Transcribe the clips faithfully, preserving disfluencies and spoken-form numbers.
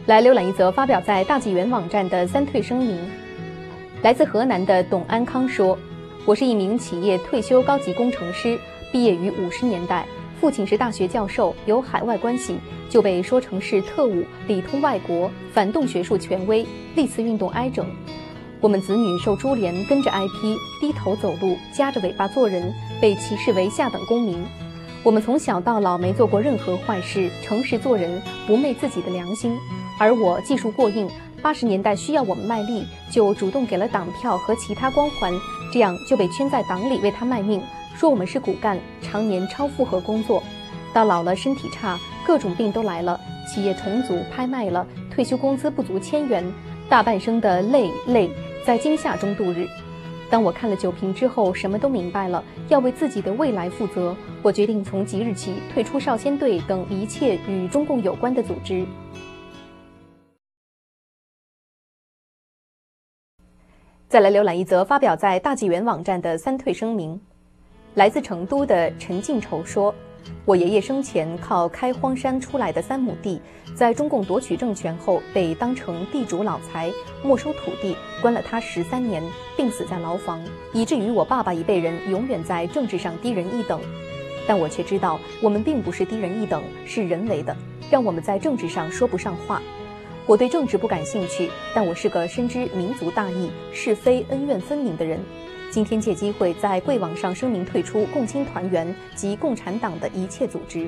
来浏览一则发表在大纪元网站的三退声明。来自河南的董安康说：“我是一名企业退休高级工程师，毕业于五十年代，父亲是大学教授，有海外关系，就被说成是特务，里通外国，反动学术权威，历次运动挨整。我们子女受株连，跟着挨批，低头走路，夹着尾巴做人，被歧视为下等公民。我们从小到老没做过任何坏事，诚实做人，不昧自己的良心。而我技术过硬，八十年代需要我们卖力，就主动给了党票和其他光环，这样就被圈在党里为他卖命，说我们是骨干，常年超负荷工作。到老了身体差，各种病都来了，企业重组拍卖了，退休工资不足千元，大半生的累累在惊吓中度日。当我看了酒瓶之后，什么都明白了，要为自己的未来负责，我决定从即日起退出少先队等一切与中共有关的组织。”再来浏览一则发表在大纪元网站的三退声明。来自成都的陈敬筹说：“我爷爷生前靠开荒山出来的三亩地，在中共夺取政权后被当成地主老财，没收土地，关了他十三年，病死在牢房，以至于我爸爸一辈人永远在政治上低人一等。但我却知道，我们并不是低人一等，是人为的，让我们在政治上说不上话。我对政治不感兴趣，但我是个深知民族大义、是非恩怨分明的人。今天借机会在贵网上声明退出共青团员及共产党的一切组织。”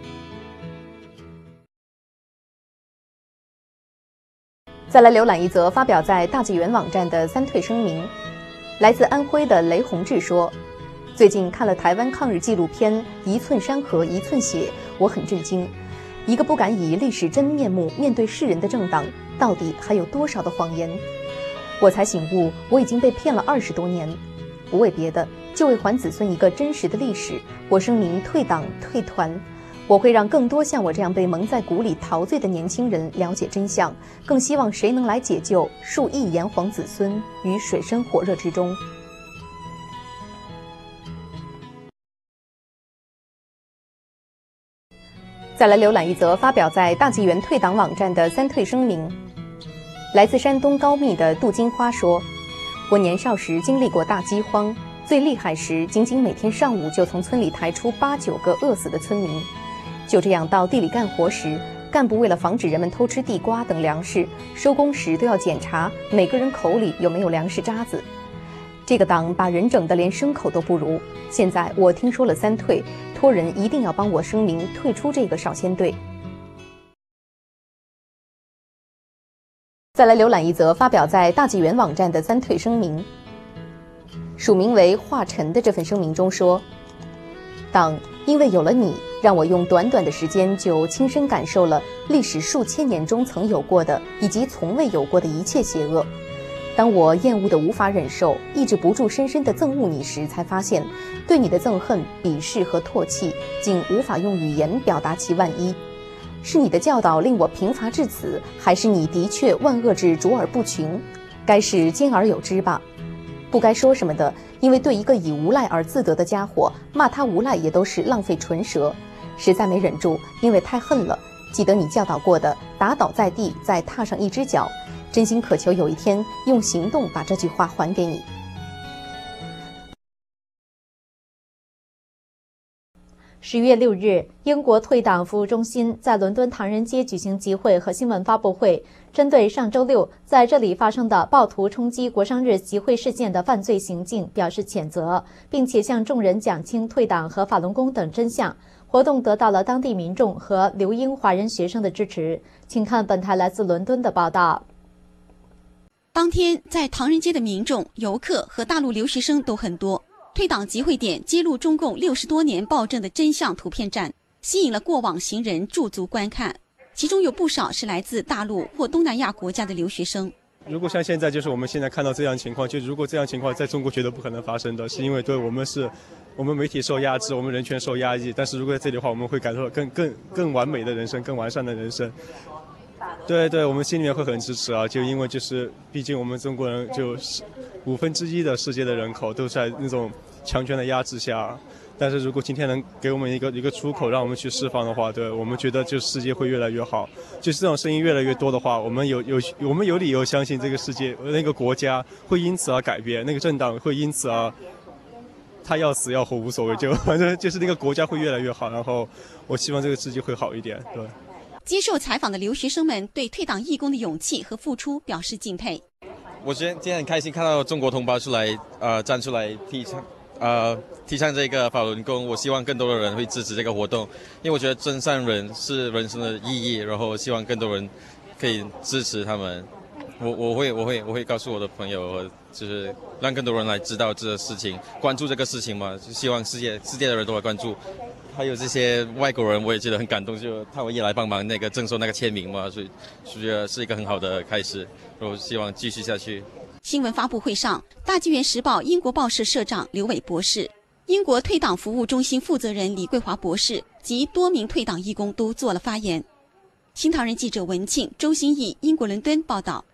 再来浏览一则发表在大纪元网站的三退声明。来自安徽的雷宏志说：“最近看了台湾抗日纪录片《一寸山河一寸血》，我很震惊。一个不敢以历史真面目面对世人的政党，到底还有多少的谎言？我才醒悟，我已经被骗了二十多年。不为别的，就为还子孙一个真实的历史，我声明退党退团。我会让更多像我这样被蒙在鼓里陶醉的年轻人了解真相，更希望谁能来解救数亿炎黄子孙于水深火热之中。”再来浏览一则发表在大纪元退党网站的三退声明。来自山东高密的杜金花说：“我年少时经历过大饥荒，最厉害时仅仅每天上午就从村里抬出八九个饿死的村民。就这样到地里干活时，干部为了防止人们偷吃地瓜等粮食，收工时都要检查每个人口里有没有粮食渣子。这个党把人整得连牲口都不如。现在我听说了三退，托人一定要帮我声明退出这个少先队。”再来浏览一则发表在大纪元网站的三退声明。署名为华晨的这份声明中说：“党因为有了你，让我用短短的时间就亲身感受了历史数千年中曾有过的以及从未有过的一切邪恶。当我厌恶的无法忍受，抑制不住深深的憎恶你时，才发现对你的憎恨、鄙视和唾弃竟无法用语言表达其万一。是你的教导令我贫乏至此，还是你的确万恶至卓尔不群？该是兼而有之吧。不该说什么的，因为对一个以无赖而自得的家伙，骂他无赖也都是浪费唇舌。实在没忍住，因为太恨了。记得你教导过的，打倒在地，再踏上一只脚。真心渴求有一天用行动把这句话还给你。” 十月六日，英国退党服务中心在伦敦唐人街举行集会和新闻发布会，针对上周六在这里发生的暴徒冲击国殇日集会事件的犯罪行径表示谴责，并且向众人讲清退党和法轮功等真相。活动得到了当地民众和留英华人学生的支持。请看本台来自伦敦的报道。 当天，在唐人街的民众、游客和大陆留学生都很多。退党集会点揭露中共六十多年暴政的真相图片展，吸引了过往行人驻足观看，其中有不少是来自大陆或东南亚国家的留学生。 如果像现在，就是我们现在看到这样情况，就如果这样情况在中国绝对不可能发生的，是因为对我们是，我们媒体受压制，我们人权受压抑。但是如果在这里的话，我们会感受到更更更完美的人生，更完善的人生。对对，我们心里面会很支持啊，就因为就是毕竟我们中国人就是五分之一的世界的人口都在那种强权的压制下， 但是如果今天能给我们一个一个出口，让我们去释放的话，对我们觉得就世界会越来越好。就是这种声音越来越多的话，我们有有我们有理由相信这个世界那个国家会因此而改变，那个政党会因此而他要死要活无所谓，就反正就是那个国家会越来越好。然后我希望这个世界会好一点。对。 接受采访的留学生们对退党义工的勇气和付出表示敬佩。 我今天今天很开心看到中国同胞出来，呃，站出来提倡。呃，提倡这个法轮功，我希望更多的人会支持这个活动，因为我觉得真善人是人生的意义，然后希望更多人可以支持他们。我我会我会我会告诉我的朋友，就是让更多人来知道这个事情，关注这个事情嘛，就希望世界世界的人都来关注。还有这些外国人，我也觉得很感动，就他们也来帮忙那个赠送那个签名嘛，所以觉得是一个很好的开始，然后希望继续下去。 新闻发布会上，大纪元时报英国报社社长刘伟博士、英国退党服务中心负责人李桂华博士及多名退党义工都做了发言。新唐人记者文庆、周新义，英国伦敦报道。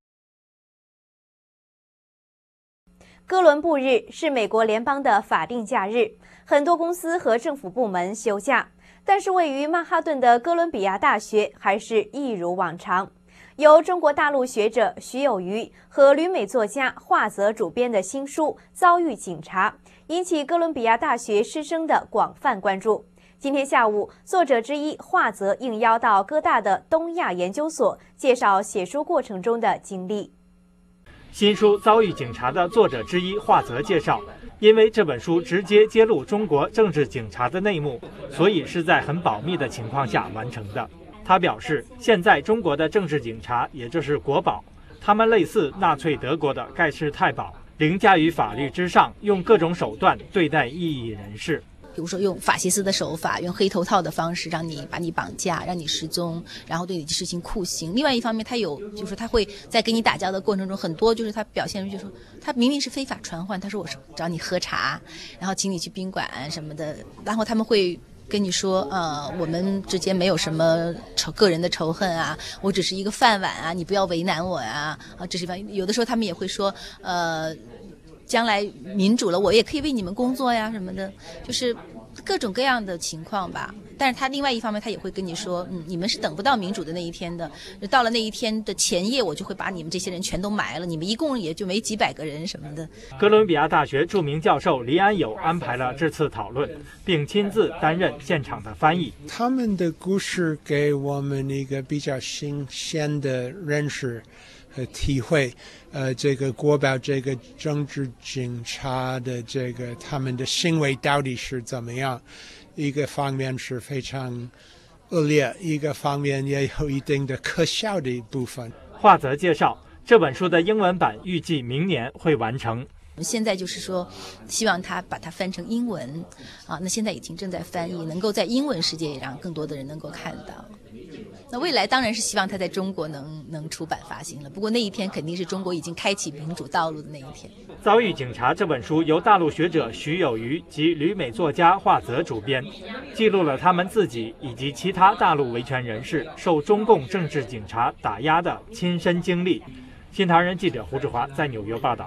哥伦布日是美国联邦的法定假日，很多公司和政府部门休假，但是位于曼哈顿的哥伦比亚大学还是一如往常。由中国大陆学者徐有余和旅美作家华泽主编的新书《遭遇警察》引起哥伦比亚大学师生的广泛关注。今天下午，作者之一华泽应邀到哥大的东亚研究所介绍写书过程中的经历。 新书《遭遇警察》的作者之一华泽介绍，因为这本书直接揭露中国政治警察的内幕，所以是在很保密的情况下完成的。他表示，现在中国的政治警察，也就是国保，他们类似纳粹德国的盖世太保，凌驾于法律之上，用各种手段对待异议人士。 比如说用法西斯的手法，用黑头套的方式让你把你绑架，让你失踪，然后对你实行酷刑。另外一方面，他有就是他会在跟你打交道的过程中，很多就是他表现就是说，他明明是非法传唤，他说我是找你喝茶，然后请你去宾馆什么的，然后他们会跟你说，呃，我们之间没有什么仇个人的仇恨啊，我只是一个饭碗啊，你不要为难我呀，啊，这是方有的时候他们也会说，呃。将来民主了，我也可以为你们工作呀，什么的，就是各种各样的情况吧。但是他另外一方面，他也会跟你说，嗯，你们是等不到民主的那一天的，到了那一天的前夜，我就会把你们这些人全都埋了，你们一共也就没几百个人什么的。 哥伦比亚大学著名教授黎安友安排了这次讨论，并亲自担任现场的翻译。 他们的故事给我们一个比较新鲜的认识和体会，呃，这个国保这个政治警察的这个他们的行为到底是怎么样？一个方面是非常恶劣，一个方面也有一定的可笑的部分。 华泽介绍，这本书的英文版预计明年会完成。 现在就是说，希望他把它翻成英文，啊，那现在已经正在翻译，能够在英文世界也让更多的人能够看到。那未来当然是希望它在中国能能出版发行了，不过那一天肯定是中国已经开启民主道路的那一天。 《遭遇警察》这本书由大陆学者徐有余及旅美作家华泽主编，记录了他们自己以及其他大陆维权人士受中共政治警察打压的亲身经历。新唐人记者胡志华在纽约报道。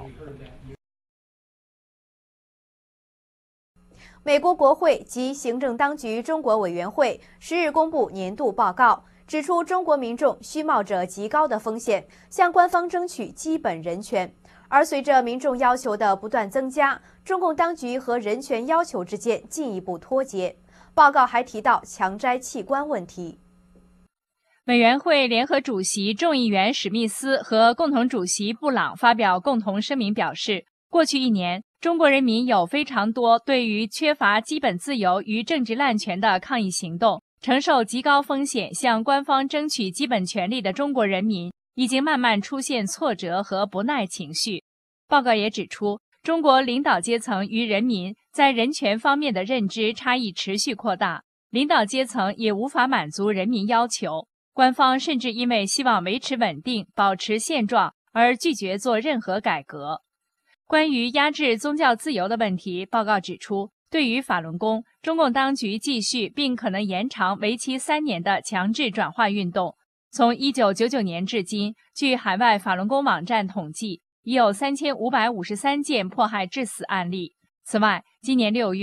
美国国会及行政当局中国委员会十日公布年度报告，指出中国民众需冒着极高的风险向官方争取基本人权，而随着民众要求的不断增加，中共当局和人权要求之间进一步脱节。报告还提到强摘器官问题。 委员会联合主席众议员史密斯和共同主席布朗发表共同声明表示，过去一年，中国人民有非常多对于缺乏基本自由与政治滥权的抗议行动，承受极高风险向官方争取基本权利的中国人民已经慢慢出现挫折和不耐情绪。报告也指出，中国领导阶层与人民在人权方面的认知差异持续扩大，领导阶层也无法满足人民要求，官方甚至因为希望维持稳定、保持现状而拒绝做任何改革。关于压制宗教自由的问题，报告指出，对于法轮功，中共当局继续并可能延长为期三年的强制转化运动。从一九九九年至今，据海外法轮功网站统计，已有三千五百五十三件迫害致死案例。此外，今年六月，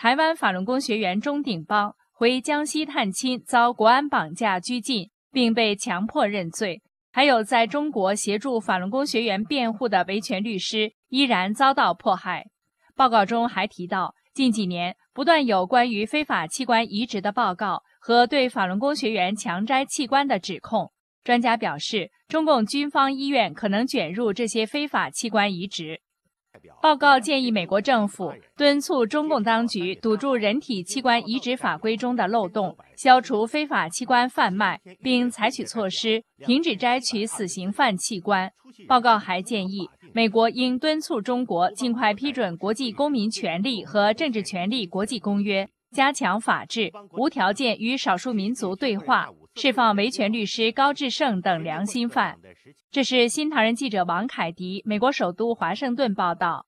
台湾法轮功学员钟鼎邦回江西探亲遭国安绑架拘禁，并被强迫认罪。还有在中国协助法轮功学员辩护的维权律师依然遭到迫害。报告中还提到，近几年不断有关于非法器官移植的报告和对法轮功学员强摘器官的指控。专家表示，中共军方医院可能卷入这些非法器官移植。报告建议美国政府敦促中共当局堵住人体器官移植法规中的漏洞，消除非法器官贩卖，并采取措施停止摘取死刑犯器官。报告还建议，美国应敦促中国尽快批准国际公民权利和政治权利国际公约，加强法治，无条件与少数民族对话，释放维权律师高志胜等良心犯。这是新唐人记者王凯迪美国首都华盛顿报道。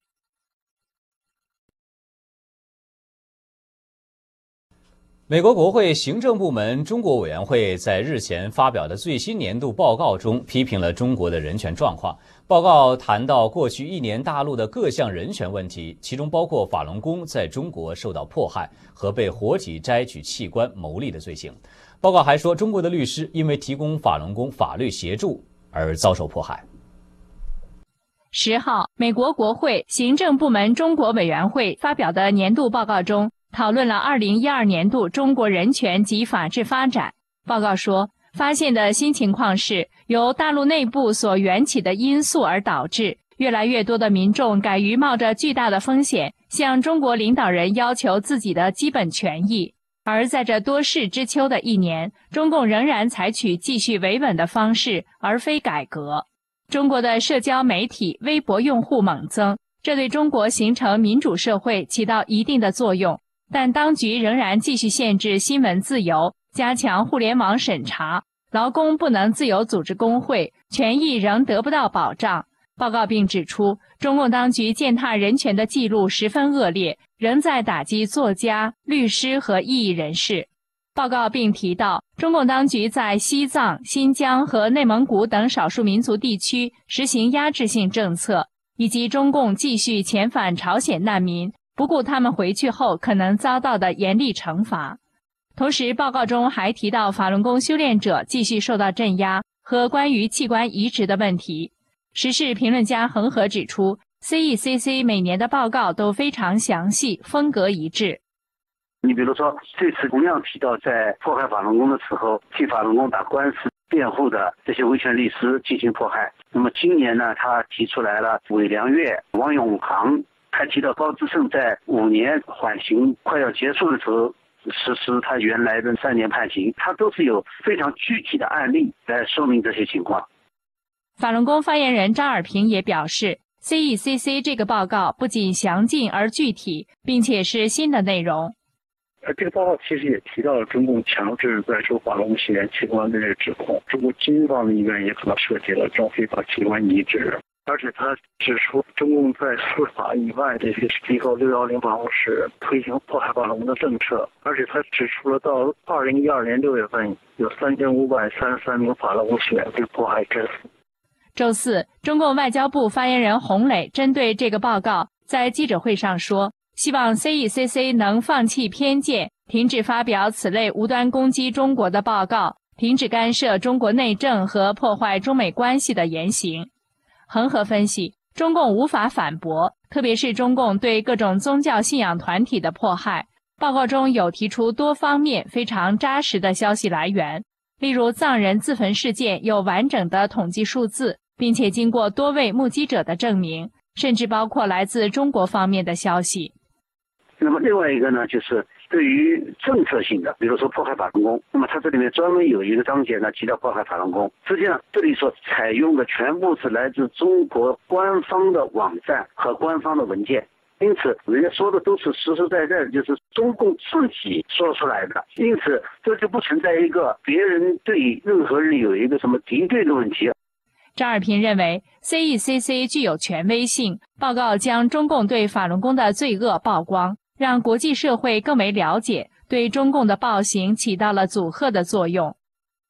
美国国会行政部门中国委员会在日前发表的最新年度报告中批评了中国的人权状况。报告谈到过去一年大陆的各项人权问题，其中包括法轮功在中国受到迫害和被活体摘取器官牟利的罪行。报告还说，中国的律师因为提供法轮功法律协助而遭受迫害。 十号，美国国会行政部门中国委员会发表的年度报告中，讨论了二零一二年度中国人权及法治发展。报告说，发现的新情况是由大陆内部所缘起的因素而导致，越来越多的民众敢于冒着巨大的风险，向中国领导人要求自己的基本权益。而在这多事之秋的一年，中共仍然采取继续维稳的方式，而非改革。中国的社交媒体、微博用户猛增，这对中国形成民主社会起到一定的作用。但当局仍然继续限制新闻自由，加强互联网审查，劳工不能自由组织工会，权益仍得不到保障。报告并指出，中共当局践踏人权的记录十分恶劣，仍在打击作家、律师和异议人士。报告并提到，中共当局在西藏、新疆和内蒙古等少数民族地区实行压制性政策，以及中共继续遣返朝鲜难民，不顾他们回去后可能遭到的严厉惩罚。同时，报告中还提到法轮功修炼者继续受到镇压和关于器官移植的问题。时事评论家恒河指出 ，C E C C 每年的报告都非常详细，风格一致。 你比如说，这次同样提到在迫害法轮功的时候，替法轮功打官司辩护的这些维权律师进行迫害。那么今年呢，他提出来了韦良月、王永航，还提到高志胜在五年缓刑快要结束的时候实施他原来的三年判刑，他都是有非常具体的案例来说明这些情况。 法轮功发言人张尔平也表示 ，C E C C 这个报告不仅详尽而具体，并且是新的内容。 呃，这个报告其实也提到了中共强制在收法轮功学员器官的这个指控，中国军方的医院也可能涉及了这种非法器官移植。而且他指出，中共在司法以外这些机构六一零办公室推行迫害法轮功的政策，而且他指出了到二零一二年六月份，有三千五百三十三名法轮功学员被迫害致死。 周四，中共外交部发言人洪磊针对这个报告在记者会上说，希望 C E C C 能放弃偏见，停止发表此类无端攻击中国的报告，停止干涉中国内政和破坏中美关系的言行。恒河分析，中共无法反驳，特别是中共对各种宗教信仰团体的迫害。报告中有提出多方面非常扎实的消息来源，例如藏人自焚事件有完整的统计数字，并且经过多位目击者的证明，甚至包括来自中国方面的消息。 那么另外一个呢，就是对于政策性的，比如说迫害法轮功，那么它这里面专门有一个章节呢提到迫害法轮功。实际上这里所采用的全部是来自中国官方的网站和官方的文件，因此人家说的都是实实在在的，就是中共自己说出来的，因此这就不存在一个别人对任何人有一个什么敌对的问题。 张尔平认为 C E C C 具有权威性，报告将中共对法轮功的罪恶曝光，让国际社会更为了解，对中共的暴行起到了阻吓的作用。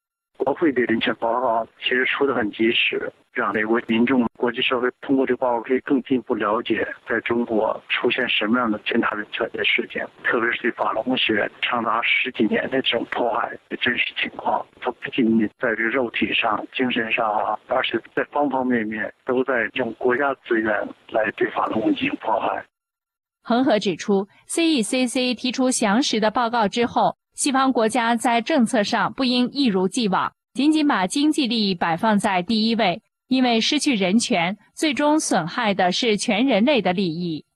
国会的人权报告其实出得很及时，让美国民众、国际社会通过这个报告可以更进一步了解在中国出现什么样的践踏人权的事件，特别是对法轮功学员长达十几年的这种迫害的真实情况。它不仅仅在这个肉体上、精神上啊，而且在方方面面都在用国家资源来对法轮功进行迫害。 恒河指出 ，C E C C 提出详实的报告之后，西方国家在政策上不应一如既往，仅仅把经济利益摆放在第一位，因为失去人权，最终损害的是全人类的利益。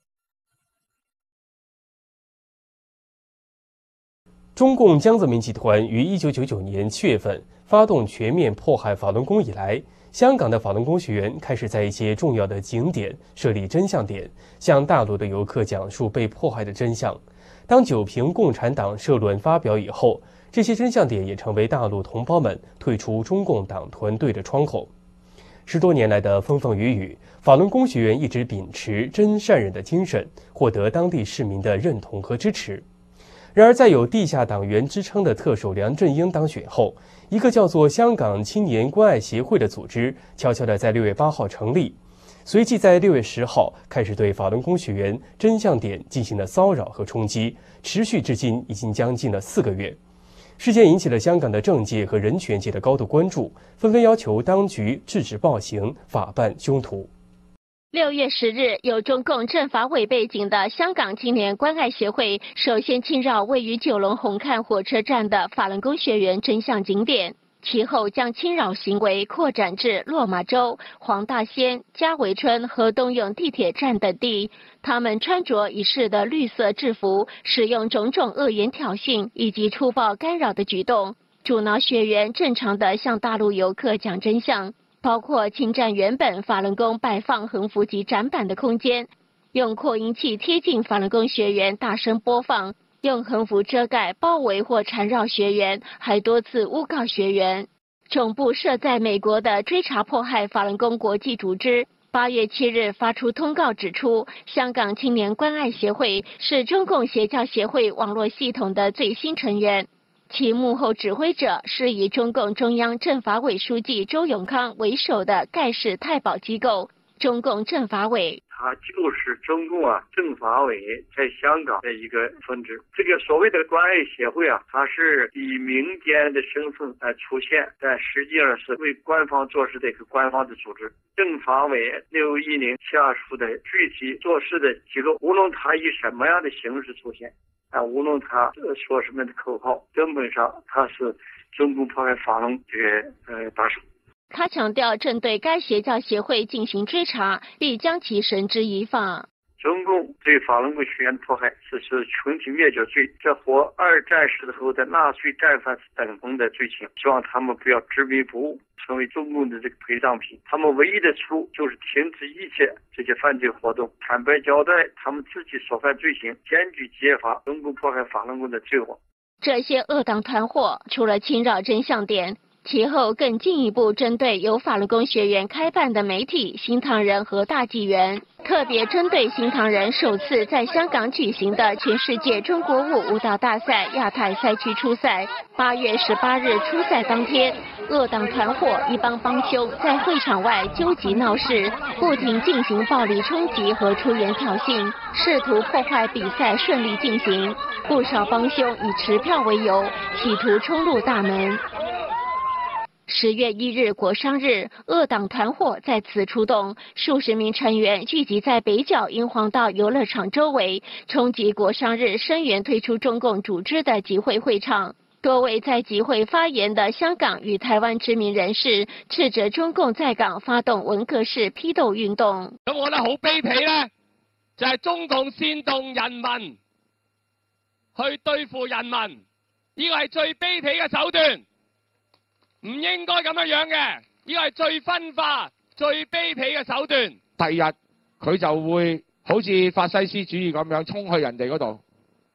中共江泽民集团于一九九九年七月份发动全面迫害法轮功以来，香港的法轮功学员开始在一些重要的景点设立真相点，向大陆的游客讲述被迫害的真相。当九评共产党社论发表以后，这些真相点也成为大陆同胞们退出中共党团队的窗口。十多年来的风风雨雨，法轮功学员一直秉持真善忍的精神，获得当地市民的认同和支持。然而，在有地下党员之称的特首梁振英当选后，一个叫做香港青年关爱协会的组织悄悄地在六月八号成立，随即在六月十号开始对法轮功学员真相点进行了骚扰和冲击，持续至今已经将近了四个月。事件引起了香港的政界和人权界的高度关注，纷纷要求当局制止暴行，法办凶徒。 六月十日，有中共政法委背景的香港青年关爱协会首先侵扰位于九龙红磡火车站的法轮功学员真相景点，其后将侵扰行为扩展至落马洲、黄大仙、嘉围村和东涌地铁站等地。他们穿着一式的绿色制服，使用种种恶言挑衅以及粗暴干扰的举动，阻挠学员正常地向大陆游客讲真相。包括侵占原本法轮功摆放横幅及展板的空间，用扩音器贴近法轮功学员大声播放，用横幅遮盖、包围或缠绕学员，还多次诬告学员。总部设在美国的追查迫害法轮功国际组织八月七日发出通告指出，香港青年关爱协会是中共邪教协会网络系统的最新成员。其幕后指挥者是以中共中央政法委书记周永康为首的盖世太保机构中共政法委。 它就是中共啊政法委在香港的一个分支。这个所谓的关爱协会啊，它是以民间的身份来出现，但实际上是为官方做事的一个官方的组织。政法委六一零下属的具体做事的机构，无论它以什么样的形式出现。啊，无论他说什么的口号，根本上他是中共迫害法轮这个呃打手。 他强调，正对该邪教协会进行追查，必将其绳之以法。 中共对法轮功学员的迫害是是群体灭绝罪，这和二战时候的纳粹战犯是等同的罪行。希望他们不要执迷不悟，成为中共的这个陪葬品。他们唯一的出路就是停止一切这些犯罪活动，坦白交代他们自己所犯罪行，坚决揭发中共迫害法轮功的罪恶。 这些恶党团伙除了侵扰真相点，其后更进一步针对由法轮功学员开办的媒体新唐人和大纪元，特别针对新唐人首次在香港举行的全世界中国舞舞蹈大赛亚太赛区初赛。八月十八日初赛当天，恶党团伙一帮帮凶在会场外纠集闹事，不停进行暴力冲击和出言挑衅，试图破坏比赛顺利进行。不少帮凶以持票为由，企图冲入大门。十月一日国殇日，恶党团伙再次出动，数十名成员聚集在北角英皇道游乐场周围，冲击国殇日声援退出中共组织的集会会场。多位在集会发言的香港与台湾知名人士斥责中共在港發動文革式批鬥運動。 咁我覺得好卑鄙咧，就係中共煽動人民去對付人民，呢個係最卑鄙嘅手段。唔應該咁樣樣嘅，呢個係最分化、最卑鄙嘅手段。第日佢就會好似法西斯主義咁樣衝去人哋嗰度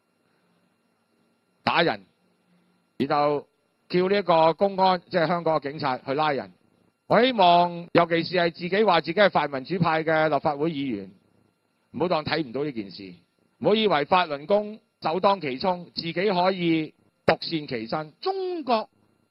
打人，然後叫呢一個公安，即係香港嘅警察去拉人。我希望，尤其是係自己話自己係泛民主派嘅立法會議員，唔好當睇唔到呢件事，唔好以為法輪功首當其衝，自己可以獨善其身。中國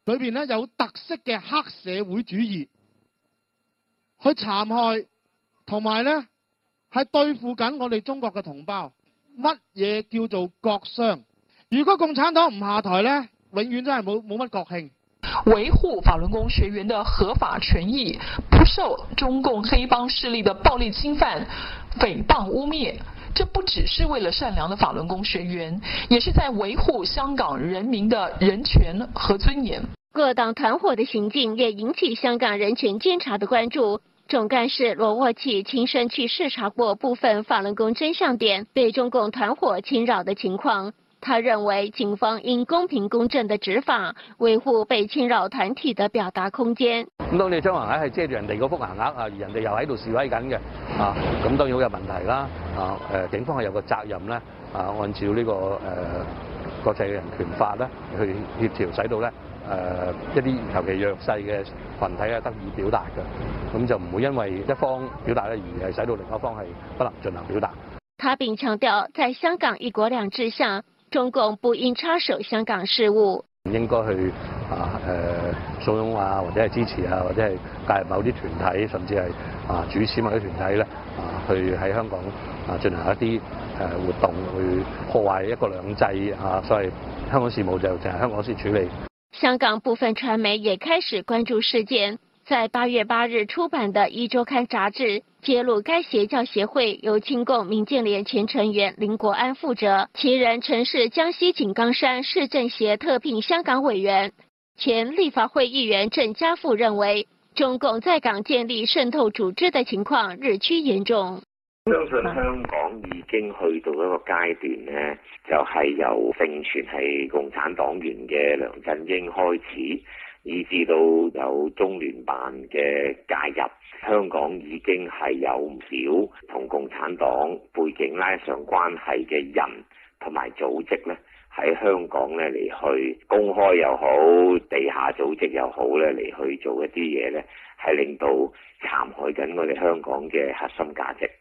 裏邊咧有特色嘅黑社會主義，去殘害同埋咧係對付緊我哋中國嘅同胞。乜嘢叫做國殤？如果共產黨唔下台咧，永遠真係冇冇乜國慶。 維護法輪功學員的合法權益，不受中共黑幫勢力的暴力侵犯、誹謗污蔑。這不只是為了善良的法輪功學員，也是在維護香港人民的人權和尊嚴。 各黨團伙的行徑也引起香港人權監察的關注。總幹事羅沃契親身去視察過部分法輪功真相點被中共團伙侵擾的情況。他認為警方應公平公正的執法，維護被侵擾團體的表達空間。 咁當你張橫額係遮住人哋嗰幅橫額啊，而人哋又喺度示威緊嘅啊，咁當然好有問題啦。啊誒，警方係有個責任咧啊，按照呢、這個誒、呃、國際人權法咧去協調，使到咧誒、呃、一啲尤其弱勢嘅群體啊得以表達嘅，咁就唔會因為一方表達咧而係使到另一方係不能進行表達。 他並強調，在香港一國兩制下，中共不應插手香港事務， 唔應該去啊誒慫恿啊，或者係支持啊，或者係介入某啲團體，甚至係啊主持某啲團體咧啊，去喺香港啊進行一啲誒活動，去破壞一國兩制啊，所謂香港事務就淨係香港先處理。 香港部分傳媒也開始關注事件。在八月八日出版的《一週刊》雜誌揭露，該邪教協會由親共民建聯前成員林國安負責，其人曾是江西井岡山市政協特聘香港委員。前立法會議員鄭家富認為，中共在港建立滲透組織的情況日趨嚴重。 相信香港已經去到一個階段呢，就係由盛傳係共產黨員嘅梁振英開始，以至到有中聯辦嘅介入，香港已經係有唔少同共產黨背景拉上關係嘅人同埋組織咧，喺香港咧嚟去公開又好，地下組織又好咧嚟去做一啲嘢咧，係令到殘害緊我哋香港嘅核心價值。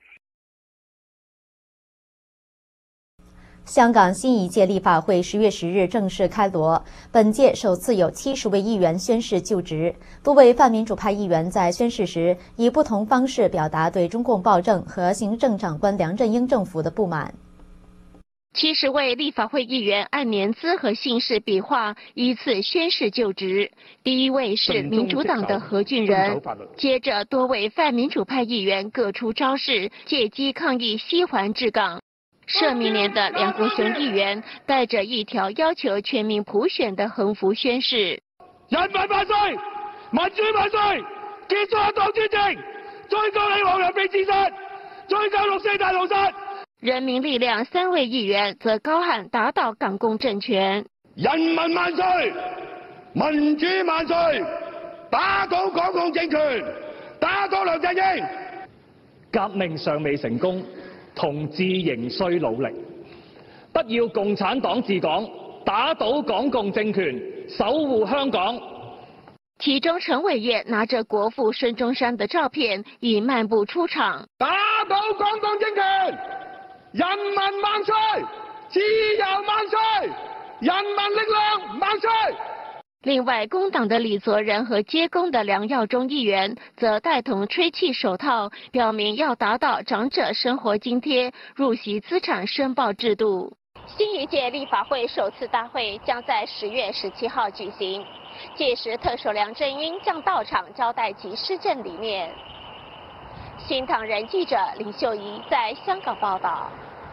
香港新一屆立法會十月十日正式開鑼，本屆首次有七十位議員宣誓就職。多位泛民主派議員在宣誓時，以不同方式表達對中共暴政和行政長官梁振英政府的不滿。 七十位立法會議員按年資和姓氏筆畫依次宣誓就職。第一位是民主黨的何俊仁，接着多位泛民主派議員各出招式，借機抗議西環治港。社民連的梁國雄議員帶着一條要求全民普選的橫幅宣誓： 人民萬歲，民主萬歲，結束一黨專政，追究你黃人被自殺，追究六四大屠殺。 人民力量三位議員則高喊打倒港共政權： 人民萬歲，民主萬歲，打倒港共政權，打倒梁振英。 革命尚未成功，同志仍需努力，不要共產黨治港，打倒港共政權，守護香港。 其中陳偉業拿着國父孫中山的照片，已漫步出場。 打倒港共政權，人民萬歲，自由萬歲，人民力量萬歲。 另外，工黨的李澤仁和接工的梁耀忠議員則帶同吹氣手套，表明要打倒長者生活津貼、入息資產申報制度。新一屆立法會首次大會將在十月十七號舉行，屆時特首梁振英將到場交代其施政理念。新唐人記者李秀儀在香港報道。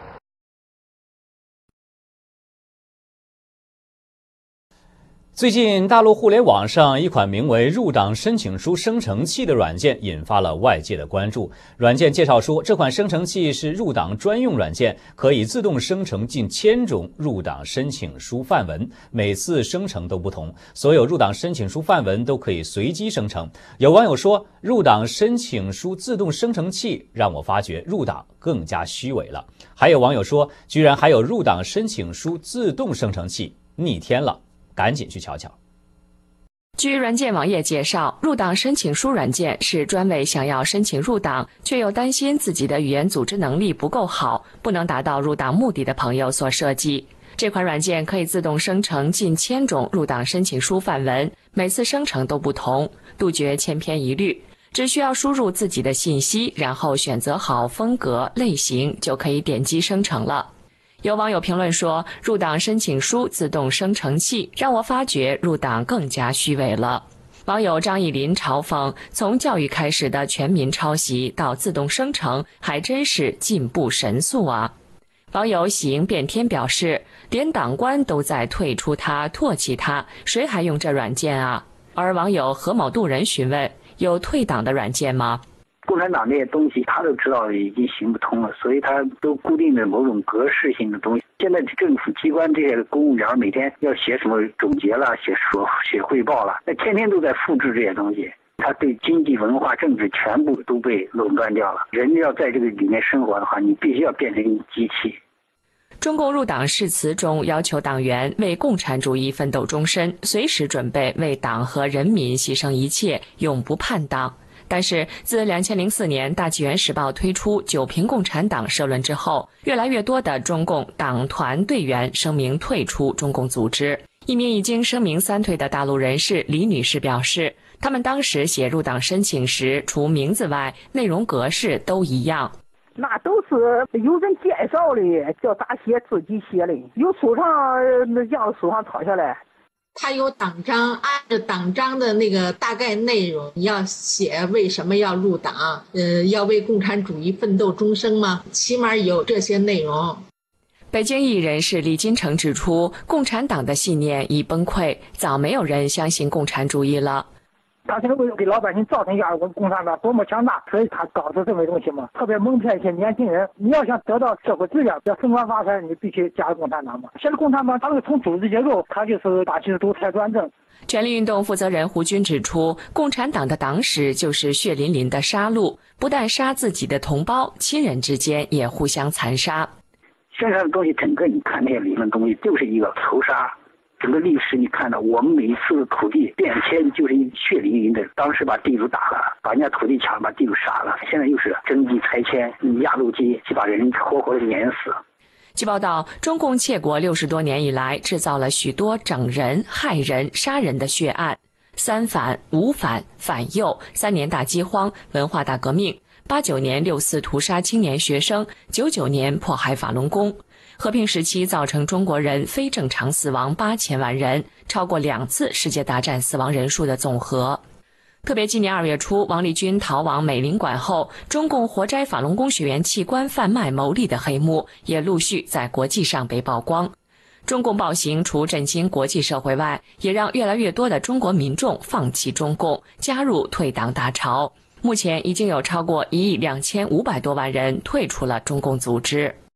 最近，大陆互联網上一款名為入黨申請書生成器的軟件引發了外界的關注。軟件介紹說，這款生成器是入黨專用軟件，可以自動生成近千種入黨申請書範文，每次生成都不同，所有入黨申請書範文都可以隨機生成。有網友說，入黨申請書自動生成器讓我發覺入黨更加虛偽了。還有網友說，居然還有入黨申請書自動生成器，逆天了。趕緊去瞧瞧。 據軟件網頁介紹，入黨申請書軟件是專為想要申請入黨，卻又擔心自己的語言組織能力不夠好，不能達到入黨目的的朋友所設計。 这款软件可以自动生成近千种入党申请书范文，每次生成都不同，杜绝千篇一律。只需要输入自己的信息，然后选择好风格、类型，就可以点击生成了。有网友评论说，入党申请书自动生成器让我发觉入党更加虚伪了。网友张艺林嘲讽，从教育开始的全民抄袭到自动生成，还真是进步神速啊。网友喜迎变天表示，连党官都在退出它、唾弃它，谁还用这软件啊？而网友何某渡人询问，有退党的软件吗？ 共产党这些东西他都知道已经行不通了，所以他都固定的某种格式性的东西。现在政府机关这些公务员每天要写什么总结了，写说写汇报了，那天天都在复制这些东西。他对经济、文化、政治全部都被垄断掉了。人要在这个里面生活的话，你必须要变成机器。 中共入党誓词中要求党员为共产主义奋斗终身，随时准备为党和人民牺牲一切，永不叛党。但是，自两千零四年《大纪元时报》推出九评共产党社论之后，越来越多的中共党团队员声明退出中共组织。一名已经声明三退的大陆人士李女士表示，他们当时写入党申请时，除名字外，内容格式都一样。 那都是有人介绍的，叫咋写自己写的，有书上那样书上抄下来。 他有党章，按照党章的那个大概内容，你要写为什么要入党，呃，要为共产主义奋斗终生吗？起码有这些内容。 北京艺人士李金城指出，共产党的信念已崩溃，早没有人相信共产主义了。 他现在为了给老百姓造成压力，共产党多么强大，所以他搞出这么东西嘛，特别蒙骗一些年轻人。你要想得到社会资源，要升官发财，你必须加入共产党嘛。现在共产党它是从组织结构，它就是大其实独裁专政。 权力运动负责人胡军指出，共产党的党史就是血淋淋的杀戮，不但杀自己的同胞，亲人之间也互相残杀。 身上的东西，整个你看那些理论东西，就是一个仇杀。整个历史你看到，我们每一次土地变迁就是一血淋淋的，当时把地主打了，把人家土地抢了，把地主杀了，现在又是征集拆迁、压路机，去把人活活的碾死。 据报道，中共窃国六十多年以来，制造了许多整人、害人、杀人的血案：三反、五反、反右、三年大饥荒、文化大革命、八九年六四屠杀青年学生、九九年迫害法轮功。和平时期造成中国人非正常死亡八千万人，超过两次世界大战死亡人数的总和。特别今年二月初，王立军逃往美领馆后，中共活摘法轮功学员器官贩卖牟利的黑幕也陆续在国际上被曝光。中共暴行除震惊国际社会外，也让越来越多的中国民众放弃中共，加入退党大潮。目前已经有超过一亿两千五百多万人退出了中共组织。